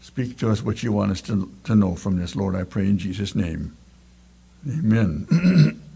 Speak to us what you want us to know from this, Lord, I pray in Jesus' name. Amen.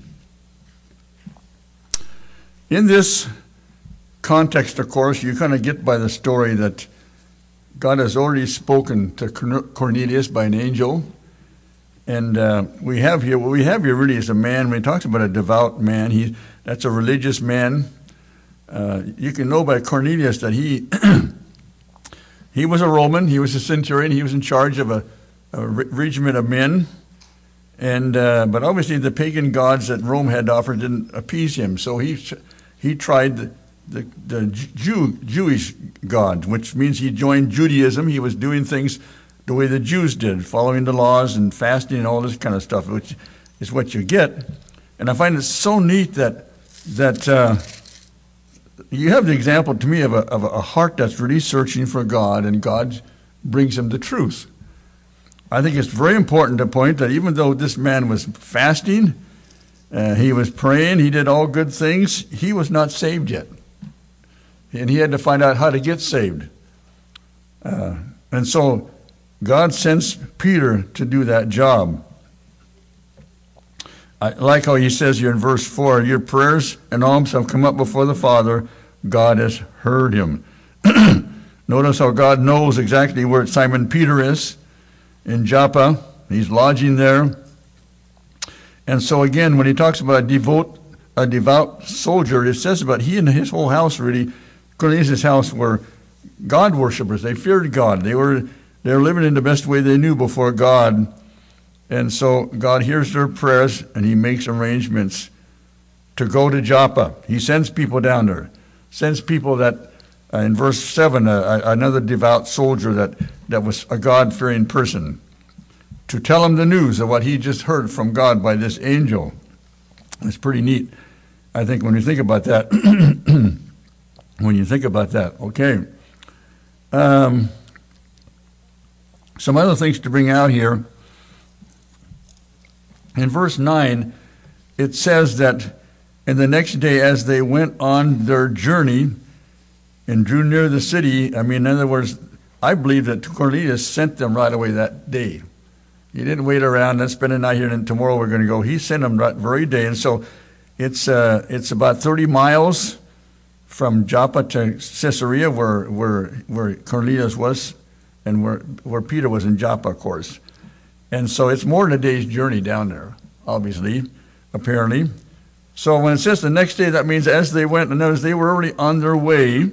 In this context, of course, you kind of get by the story that God has already spoken to Cornelius by an angel. And what we have here really is a man. When he talks about a devout man, that's a religious man. You can know by Cornelius that he was a Roman. He was a centurion. He was in charge of a regiment of men. And but obviously the pagan gods that Rome had offered didn't appease him. So he tried the Jewish God, which means he joined Judaism. He was doing things the way the Jews did, following the laws and fasting and all this kind of stuff, which is what you get. And I find it so neat that you have the example to me of a heart that's really searching for God, and God brings him the truth. I think it's very important to point that even though this man was fasting, he was praying, he did all good things, he was not saved yet. And he had to find out how to get saved. And so God sends Peter to do that job. I like how he says here in verse 4, your prayers and alms have come up before the Father. God has heard him. Notice how God knows exactly where Simon Peter is in Joppa. He's lodging there. And so again, when he talks about a devout soldier, it says about he and his whole house, really, Cornelius' house, were God worshipers. They feared God. They were living in the best way they knew before God. And so God hears their prayers, and he makes arrangements to go to Joppa. He sends people down there. Sends people that, in verse 7, another devout soldier that was a God-fearing person, to tell him the news of what he just heard from God by this angel. It's pretty neat, I think, when you think about that. Okay. Some other things to bring out here. In verse 9, it says that in the next day as they went on their journey and drew near the city, in other words, I believe that Cornelius sent them right away that day. He didn't wait around, let's spend the night here and tomorrow we're going to go. He sent them that very day. And so it's about 30 miles from Joppa to Caesarea where Cornelius was, and where Peter was in Joppa, of course. And so it's more than a day's journey down there, obviously, apparently. So when it says the next day, that means as they went, and notice they were already on their way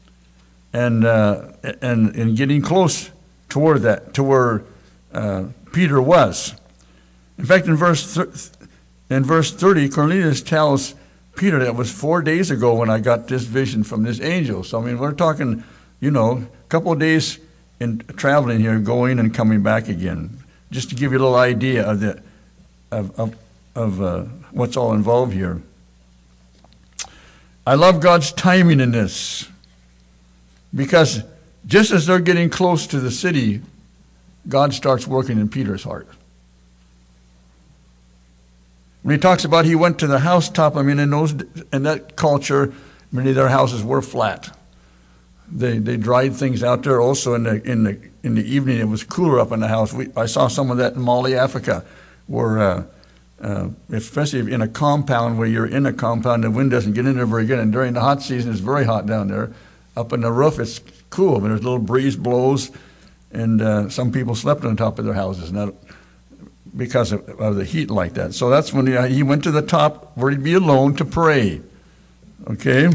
and getting close toward that, to where Peter was. In fact, in verse 30, Cornelius tells Peter that it was 4 days ago when I got this vision from this angel. So, we're talking, a couple of days in traveling here, going and coming back again, just to give you a little idea of what's all involved here. I love God's timing in this, because just as they're getting close to the city, God starts working in Peter's heart. When he talks about he went to the housetop, in that culture, many of their houses were flat. They dried things out there. Also in the evening, it was cooler up in the house. I saw some of that in Mali, Africa, where especially in a compound where you're in a compound, the wind doesn't get in there very good. And during the hot season, it's very hot down there. Up in the roof, it's cool, but there's a little breeze blows, and some people slept on top of their houses because of the heat like that. So that's when he went to the top where he'd be alone to pray. Okay?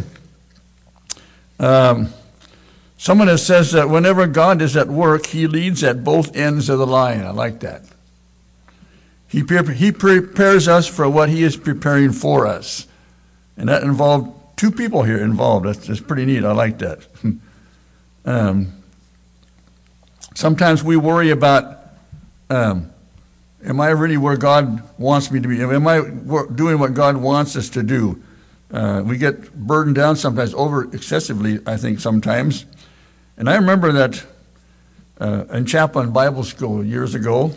Someone has says that whenever God is at work, he leads at both ends of the line. I like that. He prepares us for what he is preparing for us. And that involved two people here involved. That's pretty neat. I like that. Sometimes we worry about, am I really where God wants me to be? Am I doing what God wants us to do? We get burdened down sometimes, excessively, I think, sometimes. And I remember that in Chaplain Bible School years ago,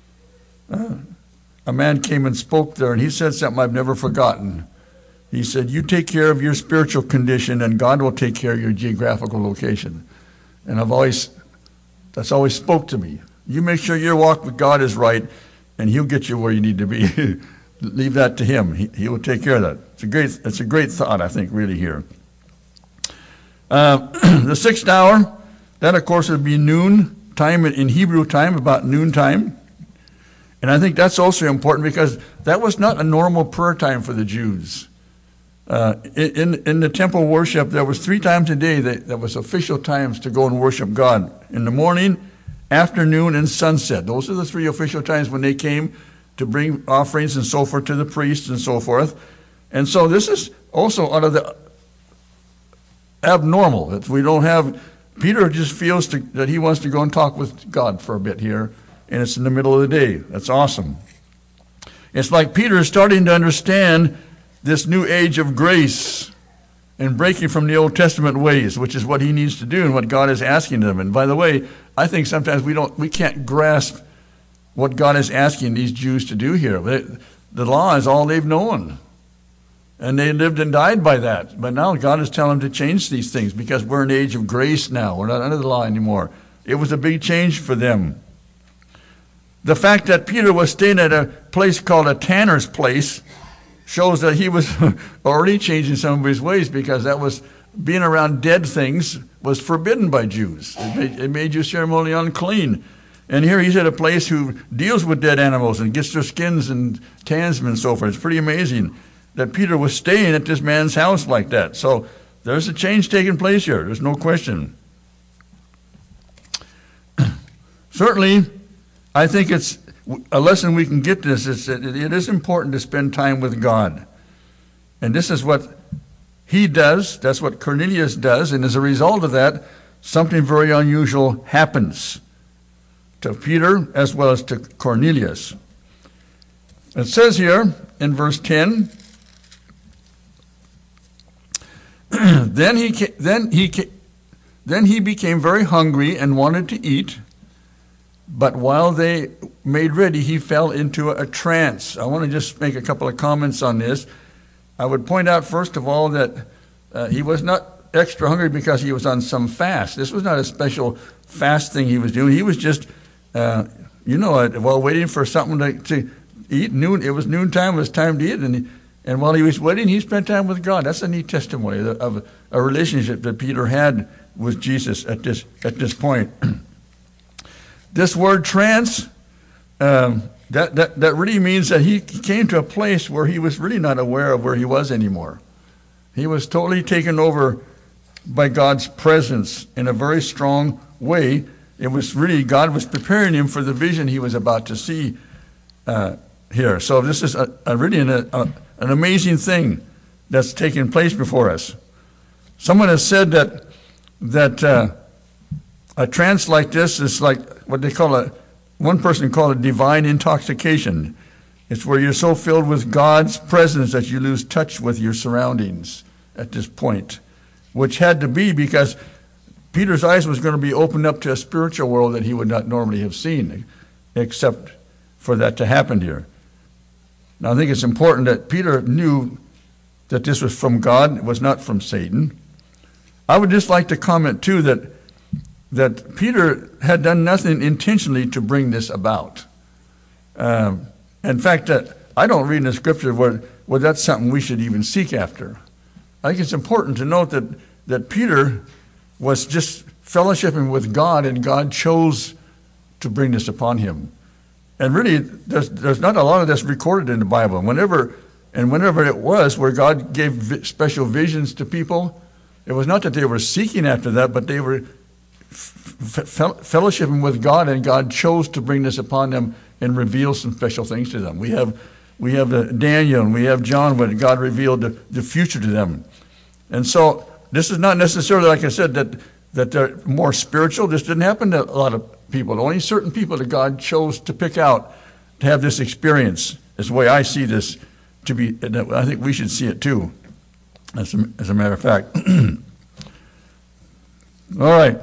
a man came and spoke there, and he said something I've never forgotten. He said, you take care of your spiritual condition, and God will take care of your geographical location. And I've always That's always spoke to me. You make sure your walk with God is right, and He'll get you where you need to be. Leave that to Him. He will take care of that. It's a great thought, I think, really here. The 6th hour, that of course would be noon time in Hebrew time, about noontime. And I think that's also important because that was not a normal prayer time for the Jews. In the temple worship, there was 3 times a day that was official times to go and worship God. In the morning, afternoon, and sunset. Those are the 3 official times when they came to bring offerings and so forth to the priests and so forth. And so this is also out of the abnormal. That we don't have, Peter just feels that he wants to go and talk with God for a bit here, and it's in the middle of the day. That's awesome. It's like Peter is starting to understand this new age of grace and breaking from the Old Testament ways, which is what he needs to do and what God is asking of him. And by the way, I think sometimes we can't grasp what God is asking these Jews to do here. The law is all they've known. And they lived and died by that. But now God is telling them to change these things because we're in an age of grace now. We're not under the law anymore. It was a big change for them. The fact that Peter was staying at a place called a tanner's place shows that he was already changing some of his ways, because that was being around dead things was forbidden by Jews. It made you ceremonially unclean. And here he's at a place who deals with dead animals and gets their skins and tans them and so forth. It's pretty amazing that Peter was staying at this man's house like that. So there's a change taking place here. There's no question. Certainly, I think it's a lesson we can get this. It is important to spend time with God. And this is what he does. That's what Cornelius does. And as a result of that, something very unusual happens to Peter as well as to Cornelius. It says here in verse 10, Then he became very hungry and wanted to eat, but while they made ready, he fell into a trance. I want to just make a couple of comments on this. I would point out, first of all, that he was not extra hungry because he was on some fast. This was not a special fast thing he was doing. He was just, while waiting for something to eat. It was noontime. It was time to eat, and while he was waiting, he spent time with God. That's a neat testimony of a relationship that Peter had with Jesus at this point. This word trance, that really means that he came to a place where he was really not aware of where he was anymore. He was totally taken over by God's presence in a very strong way. It was really, God was preparing him for the vision he was about to see here. So this is really an amazing thing that's taking place before us. Someone has said that a trance like this is like what they call one person called a divine intoxication. It's where you're so filled with God's presence that you lose touch with your surroundings at this point, which had to be because Peter's eyes was going to be opened up to a spiritual world that he would not normally have seen, except for that to happen here. Now, I think it's important that Peter knew that this was from God, it was not from Satan. I would just like to comment, too, that Peter had done nothing intentionally to bring this about. In fact, I don't read in the Scripture where that's something we should even seek after. I think it's important to note that Peter was just fellowshipping with God, and God chose to bring this upon him. And really, there's not a lot of this recorded in the Bible. And whenever it was where God gave special visions to people, it was not that they were seeking after that, but they were fellowshipping with God, and God chose to bring this upon them and reveal some special things to them. We have Daniel and we have John, when God revealed the future to them. And so this is not necessarily, like I said, that they're more spiritual. This didn't happen to a lot of people. Only certain people that God chose to pick out to have this experience. Is the way I see this to be. I think we should see it too, as a matter of fact. All right.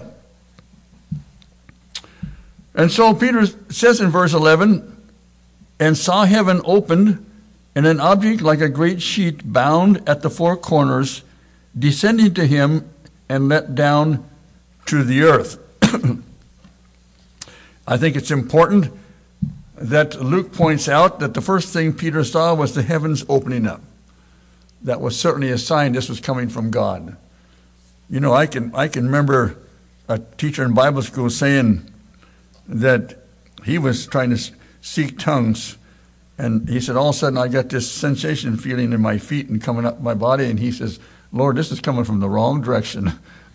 And so Peter says in verse 11, and saw heaven opened, and an object like a great sheet bound at the four corners, descending to him and let down to the earth. I think it's important that Luke points out that the first thing Peter saw was the heavens opening up. That was certainly a sign this was coming from God. You know, I can remember a teacher in Bible school saying that he was trying to seek tongues, and he said, all of a sudden I got this sensation feeling in my feet and coming up my body, and he says, Lord, this is coming from the wrong direction.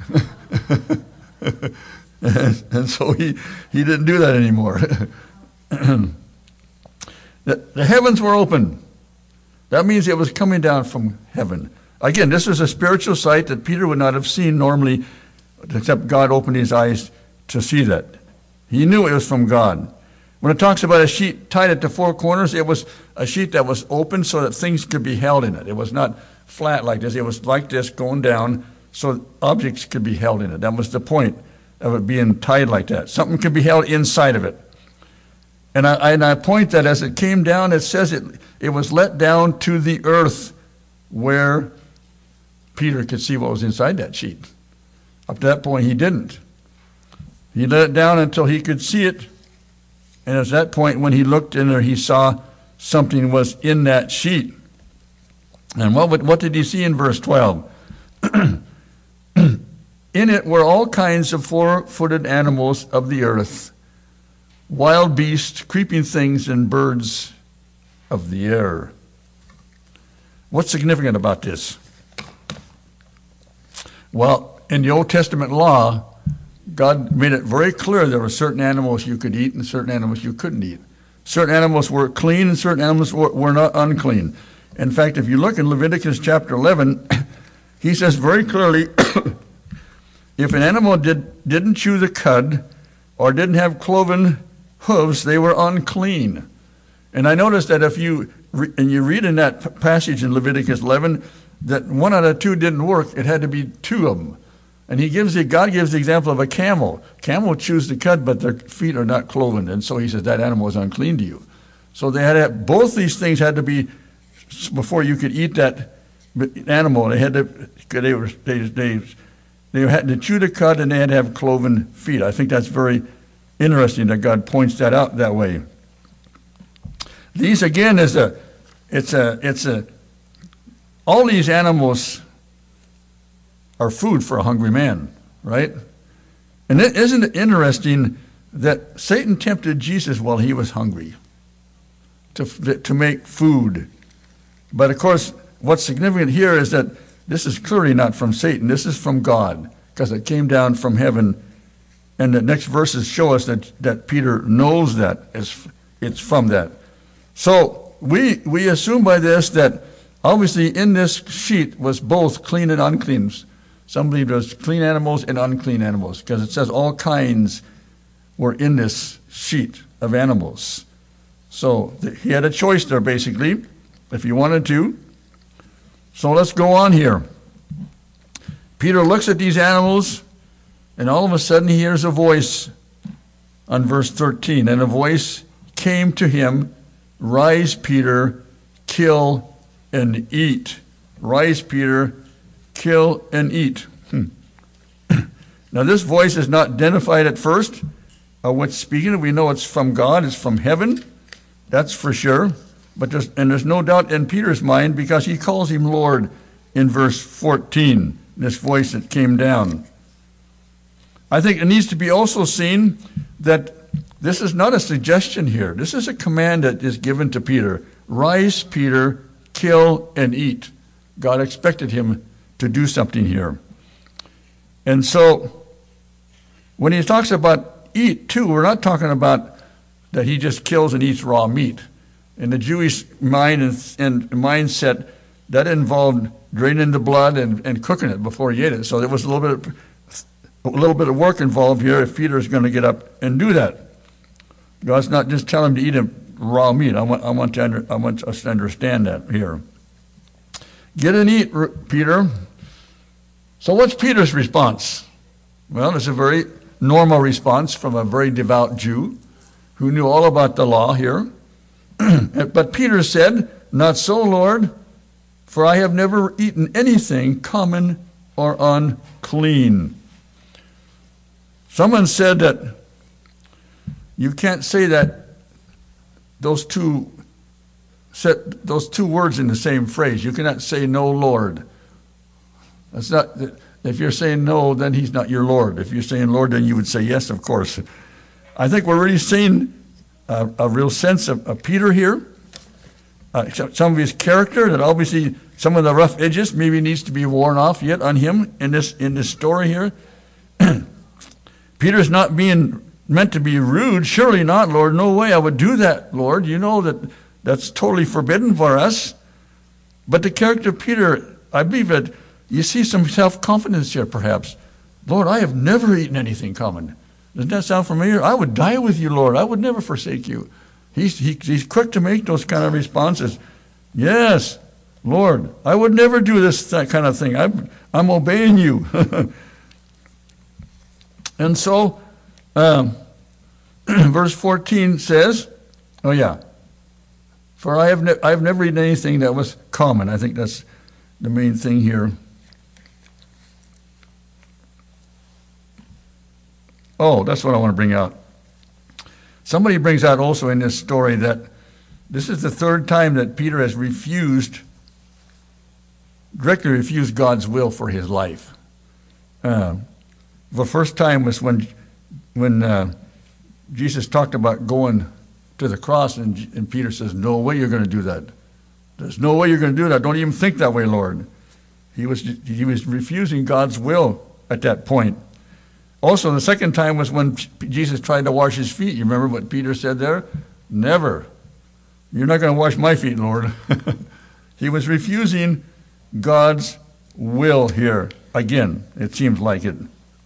and so he didn't do that anymore. The heavens were open. That means it was coming down from heaven. Again, this is a spiritual sight that Peter would not have seen normally, except God opened his eyes to see that. He knew it was from God. When it talks about a sheet tied at the four corners, it was a sheet that was open so that things could be held in it. It was not flat like this. It was like this going down so objects could be held in it. That was the point of it being tied like that. Something could be held inside of it. And I point that as it came down, it says it was let down to the earth where Peter could see what was inside that sheet. Up to that point, he didn't. He let it down until he could see it. And at that point, when he looked in there, he saw something was in that sheet. And what did he see in verse 12? In it were all kinds of four-footed animals of the earth, wild beasts, creeping things, and birds of the air. What's significant about this? Well, in the Old Testament law, God made it very clear there were certain animals you could eat and certain animals you couldn't eat. Certain animals were clean and certain animals were not unclean. In fact, if you look in Leviticus chapter 11, he says very clearly, if an animal didn't chew the cud or didn't have cloven hooves, they were unclean. And I noticed that if you read in that passage in Leviticus 11, that one out of two didn't work. It had to be two of them. And God gives the example of a camel. Camel chews the cud, but their feet are not cloven. And so he says that animal is unclean to you. So they had to have, both these things had to be, before you could eat that animal, they had to chew the cud and they had to have cloven feet. I think that's very interesting that God points that out that way. These again all these animals are food for a hungry man, right? And isn't it that Satan tempted Jesus while he was hungry to make food? But of course, what's significant here is that this is clearly not from Satan. This is from God, because it came down from heaven. And the next verses show us that Peter knows that it's from that. So we assume by this that obviously in this sheet was both clean and unclean. Some believe there was clean animals and unclean animals, because it says all kinds were in this sheet of animals. So he had a choice there, basically, if he wanted to. So let's go on here. Peter looks at these animals, and all of a sudden he hears a voice on verse 13. And a voice came to him, "Rise, Peter, kill and eat." Rise, Peter, kill and eat. Now this voice is not identified at first what's speaking. We know it's from God, it's from heaven. That's for sure. But there's no doubt in Peter's mind, because he calls him Lord in verse 14, this voice that came down. I think it needs to be also seen that this is not a suggestion here. This is a command that is given to Peter. Rise, Peter, kill and eat. God expected him to do something here. And so when he talks about eat too, we're not talking about that he just kills and eats raw meat. In the Jewish mind and mindset, that involved draining the blood and cooking it before you ate it. So there was a little bit of work involved here if Peter is going to get up and do that. God's not just telling him to eat raw meat. I want us to understand that here. Get and eat, Peter. So what's Peter's response? Well, it's a very normal response from a very devout Jew who knew all about the law here. But Peter said, "Not so, Lord, for I have never eaten anything common or unclean." Someone said that You can't say that those two words in the same phrase. You cannot say no, Lord. That's not. If you're saying no, then he's not your Lord. If you're saying Lord, then you would say yes, of course. I think we're really seeing a real sense of Peter here. Some of his character, that obviously some of the rough edges maybe needs to be worn off yet on him in this story here. Peter's not being meant to be rude. Surely not, Lord. No way I would do that, Lord. You know that's totally forbidden for us. But the character of Peter, I believe that you see some self-confidence here, perhaps. Lord, I have never eaten anything common. Doesn't that sound familiar? I would die with you, Lord. I would never forsake you. He's quick to make those kind of responses. Yes, Lord, I would never do that kind of thing. I'm obeying you. And so, verse 14 says, for I have never eaten anything that was common. I think that's the main thing here. Oh, that's what I want to bring out. Somebody brings out also in this story that this is the third time that Peter has directly refused God's will for his life. The first time was when Jesus talked about going to the cross, and Peter says, no way you're going to do that. There's no way you're going to do that. Don't even think that way, Lord. He was refusing God's will at that point. Also, the second time was when Jesus tried to wash his feet. You remember what Peter said there? Never. You're not going to wash my feet, Lord. He was refusing God's will here. Again, it seems like it.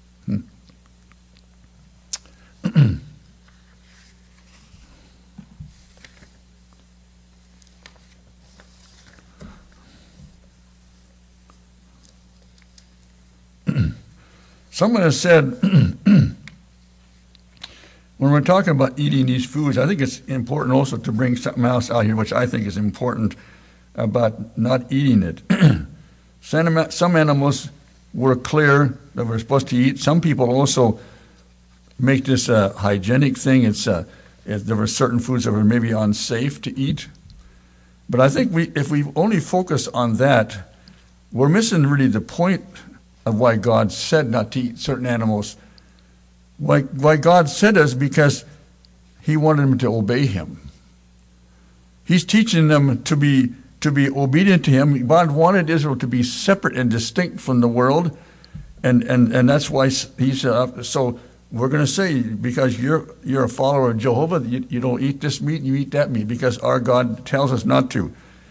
Someone has said, when we're talking about eating these foods, I think it's important also to bring something else out here, which I think is important about not eating it. Some animals were clear that we're supposed to eat. Some people also make this a hygienic thing. There were certain foods that were maybe unsafe to eat. But I think if we only focus on that, we're missing really the point of why God said not to eat certain animals. Why God said this, because he wanted them to obey him. He's teaching them to be obedient to him. God wanted Israel to be separate and distinct from the world, and that's why he said, so we're going to say, because you're a follower of Jehovah, you don't eat this meat, you eat that meat, because our God tells us not to.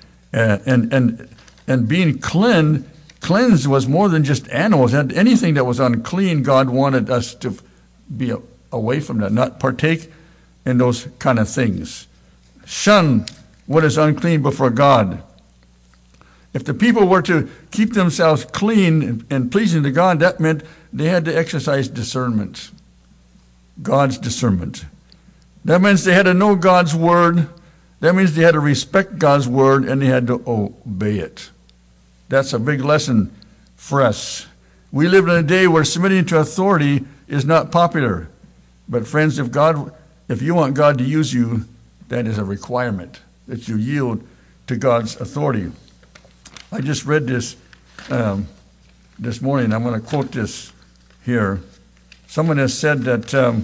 And being cleansed was more than just animals. Anything that was unclean, God wanted us to be away from that, not partake in those kind of things. Shun what is unclean before God. If the people were to keep themselves clean and pleasing to God, that meant they had to exercise discernment, God's discernment. That means they had to know God's word. That means they had to respect God's word, and they had to obey it. That's a big lesson for us. We live in a day where submitting to authority is not popular. But friends, if you want God to use you, that is a requirement, that you yield to God's authority. I just read this this morning. I'm going to quote this here. Someone has said that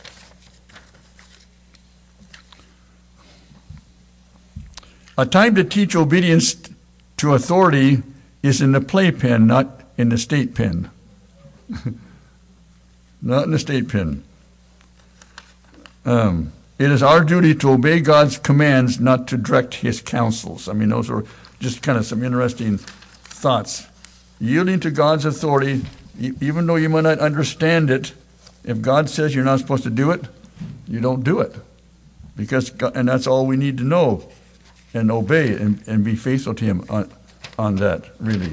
a time to teach obedience to authority is in the playpen, not in the state pen. Not in the state pen. It is our duty to obey God's commands, not to direct his counsels. I mean, those are just kind of some interesting thoughts. Yielding to God's authority, even though you might not understand it, if God says you're not supposed to do it, you don't do it. And that's all we need to know and obey and be faithful to him on that, really.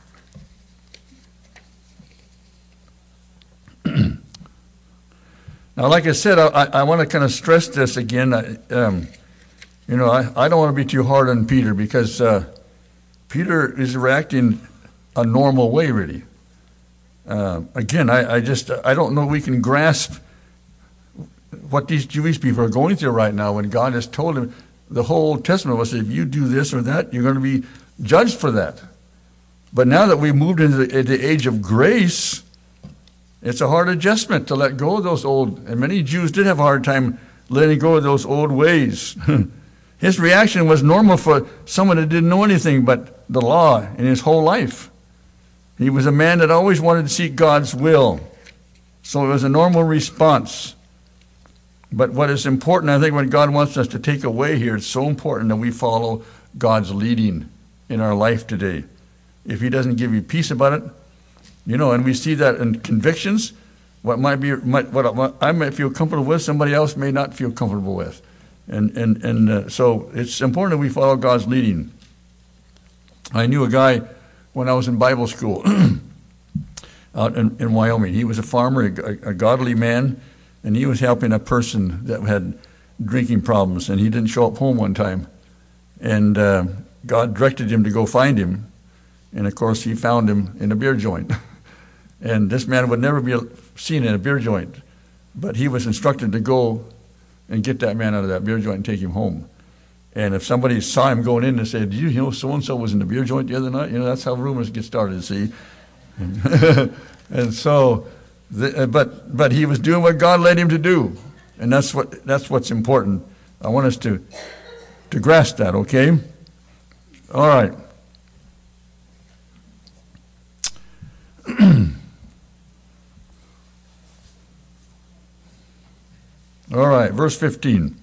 Now, like I said, I want to kind of stress this again. I don't want to be too hard on Peter, because Peter is reacting a normal way, really. Again, I don't know we can grasp what these Jewish people are going through right now when God has told them, the whole Old Testament was, if you do this or that, you're going to be judged for that. But now that we've moved into the age of grace, it's a hard adjustment to let go of those old, and many Jews did have a hard time letting go of those old ways. His reaction was normal for someone that didn't know anything but the law in his whole life. He was a man that always wanted to seek God's will. So it was a normal response. But what is important, I think, what God wants us to take away here, it's so important that we follow God's leading in our life today. If he doesn't give you peace about it, and we see that in convictions, what I might feel comfortable with, somebody else may not feel comfortable with. So it's important that we follow God's leading. I knew a guy when I was in Bible school out in Wyoming. He was a farmer, a godly man, and he was helping a person that had drinking problems, and he didn't show up home one time. And God directed him to go find him. And, of course, he found him in a beer joint. And this man would never be seen in a beer joint. But he was instructed to go and get that man out of that beer joint and take him home. And if somebody saw him going in and said, "You know, so-and-so was in the beer joint the other night," that's how rumors get started, see. And so, but he was doing what God led him to do. And that's what's important. I want us to grasp that, okay? All right. All right, verse 15.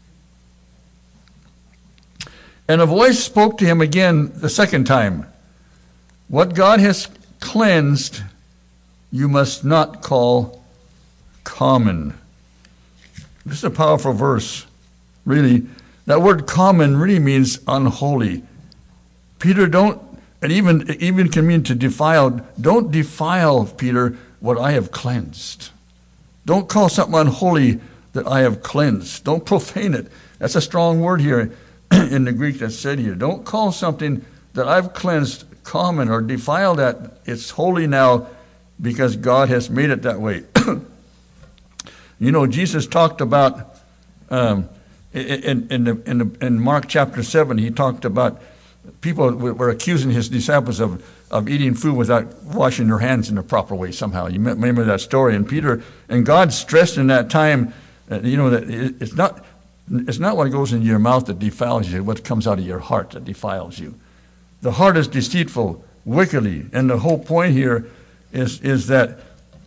And a voice spoke to him again the second time. What God has cleansed, you must not call common. This is a powerful verse, really. That word common really means unholy. Peter, and even can mean to defile. Don't defile, Peter, what I have cleansed. Don't call something unholy that I have cleansed. Don't profane it. That's a strong word here in the Greek that's said here. Don't call something that I've cleansed common or defile that. It's holy now because God has made it that way. Jesus talked about in Mark chapter 7, he talked about people were accusing his disciples of eating food without washing their hands in the proper way somehow. You remember that story. And God stressed in that time, that it's not what goes into your mouth that defiles you, what comes out of your heart that defiles you. The heart is deceitful, wickedly, and the whole point here is that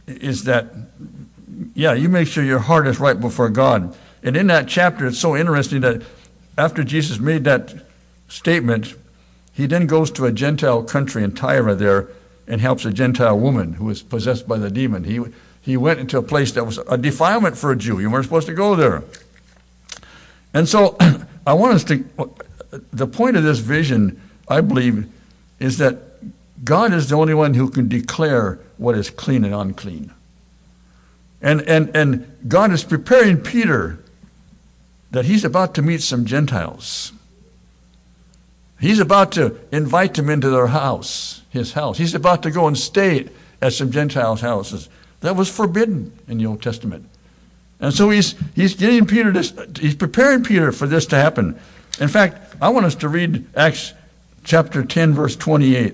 you make sure your heart is right before God. And in that chapter, it's so interesting that after Jesus made that statement, he then goes to a Gentile country in Tyre there and helps a Gentile woman who was possessed by the demon. He went into a place that was a defilement for a Jew. You weren't supposed to go there. And so I want us to, the point of this vision, I believe, is that God is the only one who can declare what is clean and unclean. And God is preparing Peter that he's about to meet some Gentiles. He's about to invite them into their house, his house. He's about to go and stay at some Gentiles' houses. That was forbidden in the Old Testament. And so he's getting Peter he's preparing Peter for this to happen. In fact, I want us to read Acts chapter 10, verse 28.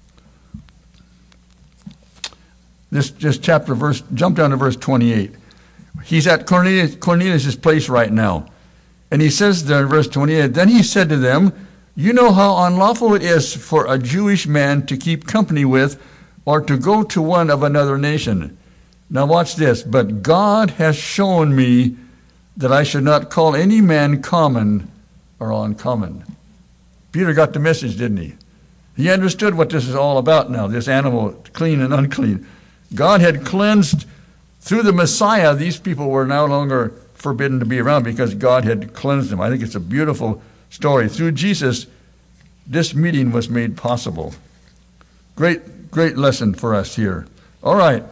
This chapter verse, jump down to verse 28. He's at Cornelius' place right now. And he says there in verse 28, then he said to them, you know how unlawful it is for a Jewish man to keep company with or to go to one of another nation. Now watch this. But God has shown me that I should not call any man common or uncommon. Peter got the message, didn't he? He understood what this is all about now, this animal, clean and unclean. God had cleansed through the Messiah. These people were no longer forbidden to be around because God had cleansed them. I think it's a beautiful story. Through Jesus, this meeting was made possible. Great lesson for us here. All right.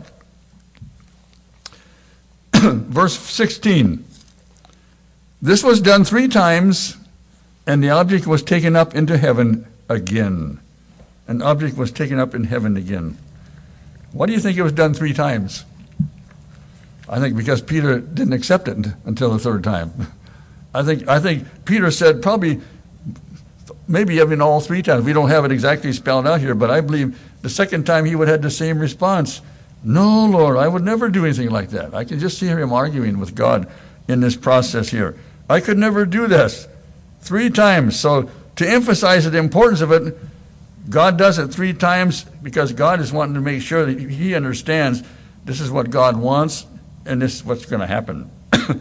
Verse 16. This was done 3 times, and the object was taken up into heaven again. An object was taken up in heaven again. Why do you think it was done 3 times? I think because Peter didn't accept it until the third time. I think Peter said probably, maybe even all three times. We don't have it exactly spelled out here, but I believe the second time he would have had the same response. No, Lord, I would never do anything like that. I can just see him arguing with God in this process here. I could never do this. 3 times. So to emphasize the importance of it, God does it 3 times because God is wanting to make sure that he understands this is what God wants and this is what's going to happen.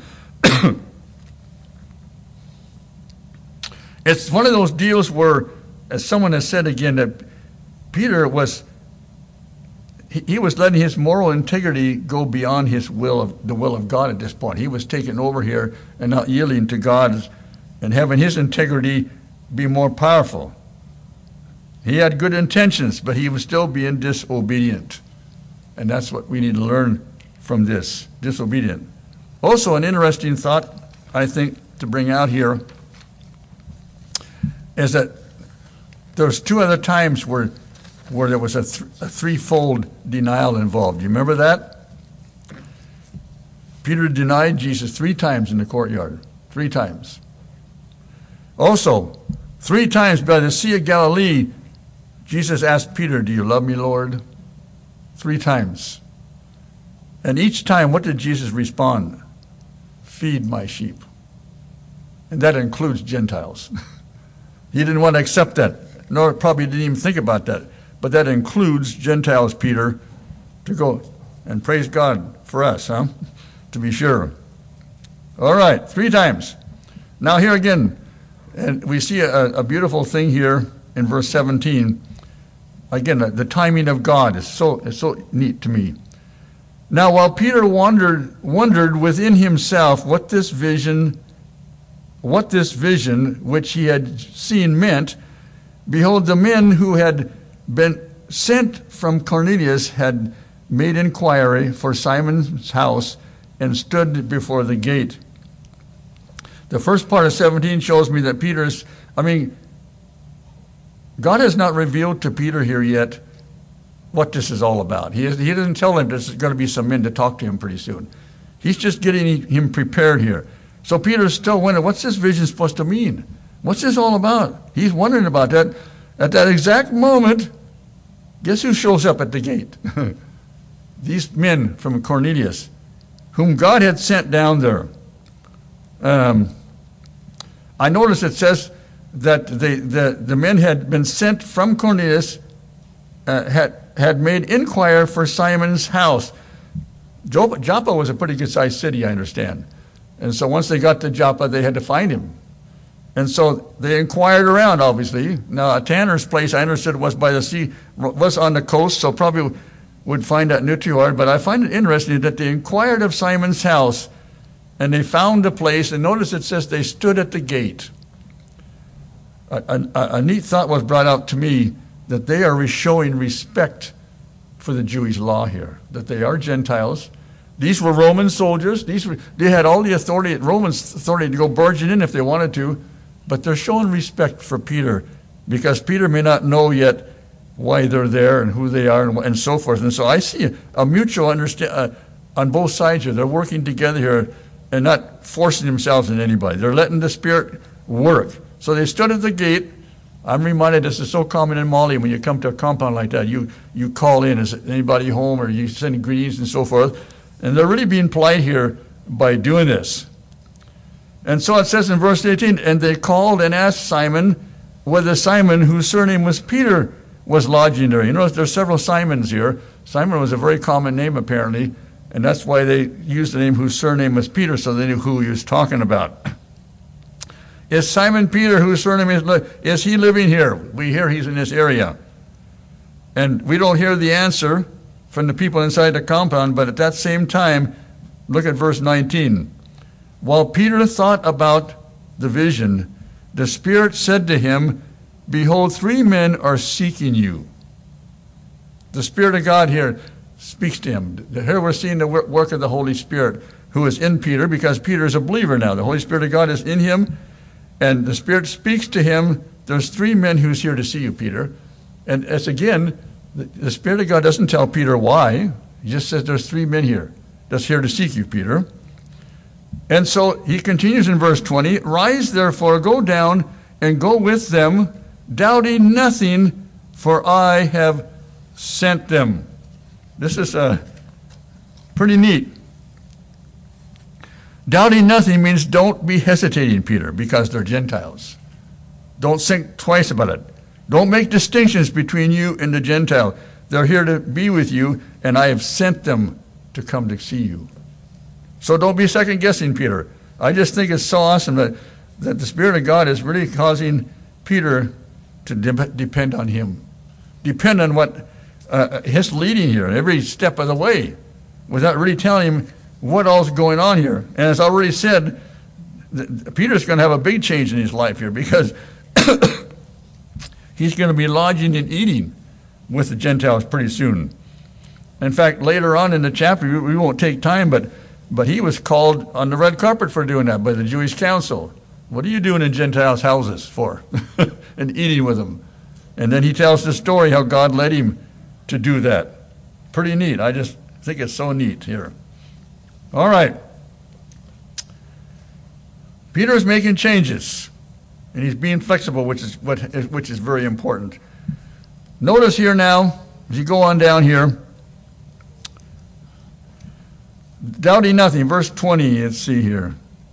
It's one of those deals where, as someone has said again, that Peter was letting his moral integrity go beyond the will of God at this point. He was taking over here and not yielding to God and having his integrity be more powerful. He had good intentions, but he was still being disobedient. And that's what we need to learn from this, disobedient. Also, an interesting thought, I think, to bring out here is that there's 2 other times where there was a threefold denial involved. You remember that? Peter denied Jesus 3 times in the courtyard. 3 times. Also, 3 times by the Sea of Galilee, Jesus asked Peter, "Do you love me, Lord?" 3 times. And each time, what did Jesus respond? "Feed my sheep." And that includes Gentiles. He didn't want to accept that, nor probably didn't even think about that. But that includes Gentiles, Peter, to go and praise God for us, to be sure. All right, 3 times. Now here again, and we see a beautiful thing here in verse 17. Again, the timing of God is so neat to me. Now while Peter wondered within himself what this vision which he had seen meant, behold, the men who had been sent from Cornelius had made inquiry for Simon's house and stood before the gate. The first part of 17 shows me that God has not revealed to Peter here yet what this is all about. He doesn't tell him there's going to be some men to talk to him pretty soon. He's just getting him prepared here. So Peter's still wondering, what's this vision supposed to mean? What's this all about? He's wondering about that. At that exact moment, guess who shows up at the gate? These men from Cornelius, whom God had sent down there. I notice it says that the men had been sent from Cornelius, had made inquiry for Simon's house. Joppa was a pretty good-sized city, I understand. And so once they got to Joppa, they had to find him. And so they inquired around, obviously. Now, a tanner's place, I understood, was by the sea, was on the coast, so probably would find that not too hard. But I find it interesting that they inquired of Simon's house, and they found the place. And notice it says they stood at the gate. A neat thought was brought out to me that they are showing respect for the Jewish law here, that they are Gentiles. These were Roman soldiers. They had all the authority, Romans' authority to go barging in if they wanted to, but they're showing respect for Peter because Peter may not know yet why they're there and who they are and so forth. And so I see a mutual understanding on both sides here. They're working together here and not forcing themselves on anybody. They're letting the Spirit work. So they stood at the gate. I'm reminded this is so common in Mali when you come to a compound like that. You call in, is anybody home, or you send greetings and so forth. And they're really being polite here by doing this. And so it says in verse 18, and they called and asked Simon whether Simon, whose surname was Peter, was lodging there. You notice there's several Simons here. Simon was a very common name apparently, and that's why they used the name whose surname was Peter, so they knew who he was talking about. Is Simon Peter, whose surname is he living here? We hear he's in this area. And we don't hear the answer from the people inside the compound, but at that same time, look at verse 19. While Peter thought about the vision, the Spirit said to him, behold, 3 men are seeking you. The Spirit of God here speaks to him. Here we're seeing the work of the Holy Spirit, who is in Peter, because Peter is a believer now. The Holy Spirit of God is in him, and the Spirit speaks to him. There's 3 men who's here to see you, Peter. And as again, the Spirit of God doesn't tell Peter why. He just says there's 3 men here. that's here to seek you, Peter. And so he continues in verse 20, rise therefore, go down and go with them, doubting nothing, for I have sent them. This is pretty neat. Doubting nothing means don't be hesitating, Peter, because they're Gentiles. Don't think twice about it. Don't make distinctions between you and the Gentile. They're here to be with you, and I have sent them to come to see you. So don't be second-guessing, Peter. I just think it's so awesome that the Spirit of God is really causing Peter to depend on him. Depend on what his leading here every step of the way without really telling him what all's going on here. And as I already said, Peter's going to have a big change in his life here because he's going to be lodging and eating with the Gentiles pretty soon. In fact, later on in the chapter, we won't take time, but he was called on the red carpet for doing that by the Jewish council. What are you doing in Gentiles' houses for? And eating with them. And then he tells the story how God led him to do that. Pretty neat. I just think it's so neat here. All right. Peter's making changes, and he's being flexible, which is very important. Notice here now, as you go on down here, doubting nothing, verse 20, let's see here.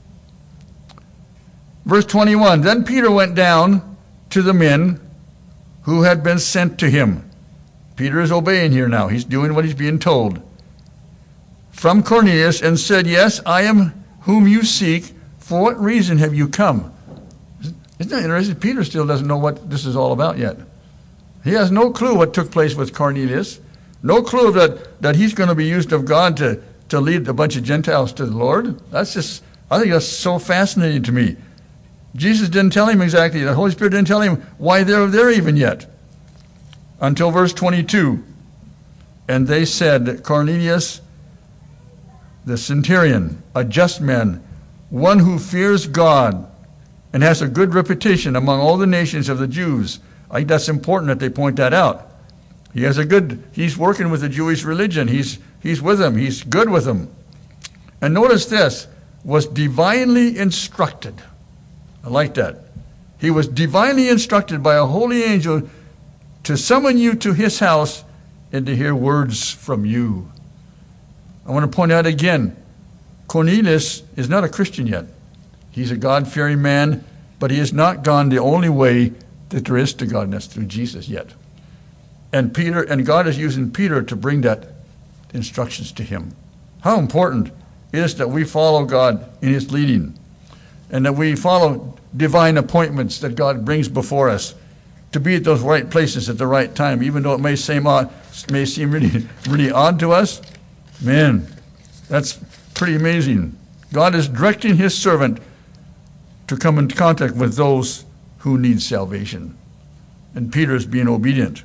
Verse 21, then Peter went down to the men who had been sent to him. Peter is obeying here now. He's doing what he's being told. From Cornelius, and said, yes, I am whom you seek. For what reason have you come? Isn't that interesting? Peter still doesn't know what this is all about yet. He has no clue what took place with Cornelius. No clue that he's going to be used of God to lead a bunch of Gentiles to the Lord. I think that's so fascinating to me. Jesus didn't tell him exactly. The Holy Spirit didn't tell him why they're there even yet. Until verse 22. And they said, Cornelius, the centurion, a just man, one who fears God and has a good reputation among all the nations of the Jews. I think that's important that they point that out. He's working with the Jewish religion. He's with them. He's good with them. And notice this, was divinely instructed. I like that. He was divinely instructed by a holy angel to summon you to his house and to hear words from you. I want to point out again, Cornelius is not a Christian yet. He's a God-fearing man, but he has not gone the only way that there is to God, and that's through Jesus yet. And God is using Peter to bring that instructions to him. How important it is that we follow God in his leading, and that we follow divine appointments that God brings before us to be at those right places at the right time, even though it may seem really, really odd to us. Man, that's pretty amazing. God is directing his servant to come in contact with those who need salvation. And Peter is being obedient.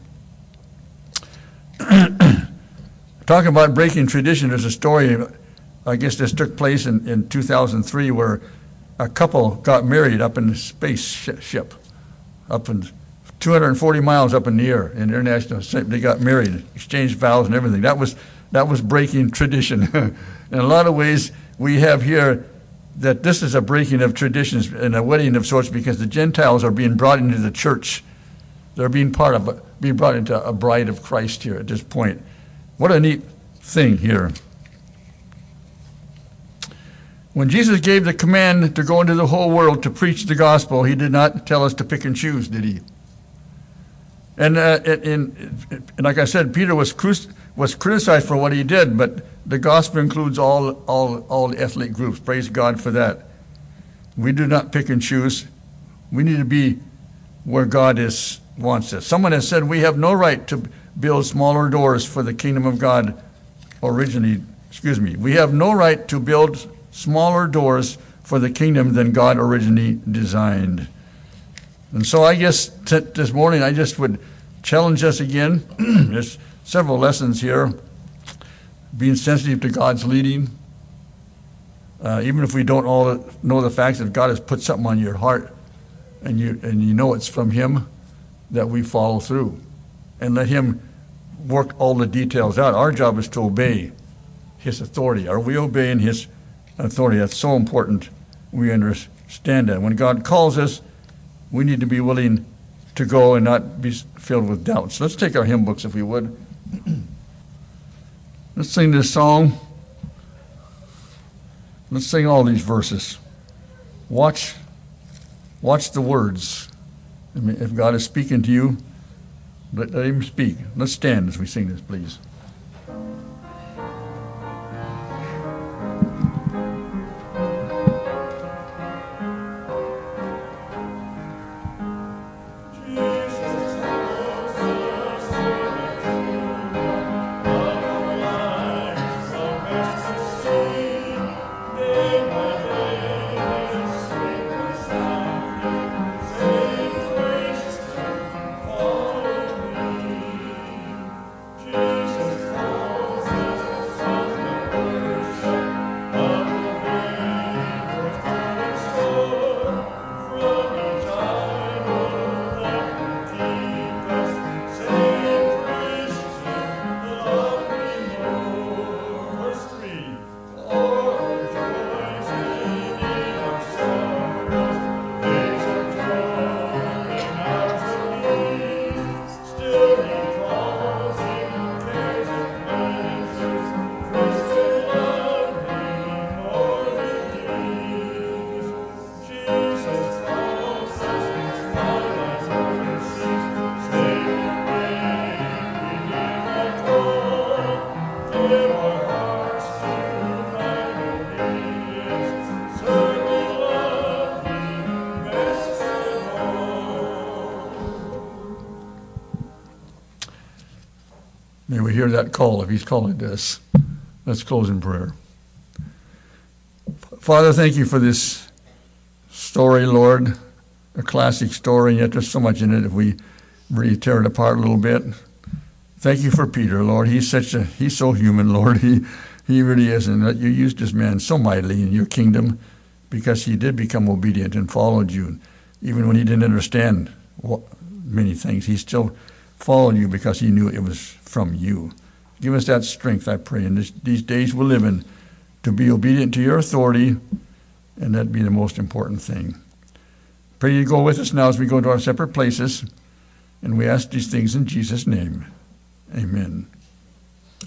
Talking about breaking tradition, there's a story, I guess this took place in 2003, where a couple got married up in a spaceship, up in 240 miles up in the air, in international. They got married, exchanged vows and everything. That was breaking tradition. In a lot of ways, we have here that this is a breaking of traditions and a wedding of sorts, because the Gentiles are being brought into the church. They're being brought into a bride of Christ here at this point. What a neat thing here. When Jesus gave the command to go into the whole world to preach the gospel, he did not tell us to pick and choose, did he? And like I said, Peter was criticized for what he did, but the gospel includes all ethnic groups. Praise God for that. We do not pick and choose. We need to be where God wants us. Someone has said we have no right to build smaller doors for the kingdom of God we have no right to build smaller doors for the kingdom than God originally designed. And so I guess this morning I just would challenge us again. There's several lessons here. Being sensitive to God's leading. Even if we don't all know the facts, that God has put something on your heart and you know it's from him, that we follow through and let him work all the details out. Our job is to obey his authority? Are we obeying his authority? That's so important we understand that. When God calls us, we need to be willing to go and not be filled with doubts. Let's take our hymn books, if we would. Let's sing this song. Let's sing all these verses. Watch the words. I mean, if God is speaking to you, let him speak. Let's stand as we sing this, please. May we hear that call if he's calling to us. Let's close in prayer. Father, thank you for this story, Lord, a classic story, and yet there's so much in it if we really tear it apart a little bit. Thank you for Peter, Lord. He's so human, Lord. He really is, and that you used this man so mightily in your kingdom because he did become obedient and followed you. Even when he didn't understand many things, he still followed you because he knew it was from you. Give us that strength, I pray, in these days we live in, to be obedient to your authority, and that'd be the most important thing. Pray you go with us now as we go to our separate places, and we ask these things in Jesus' name. Amen.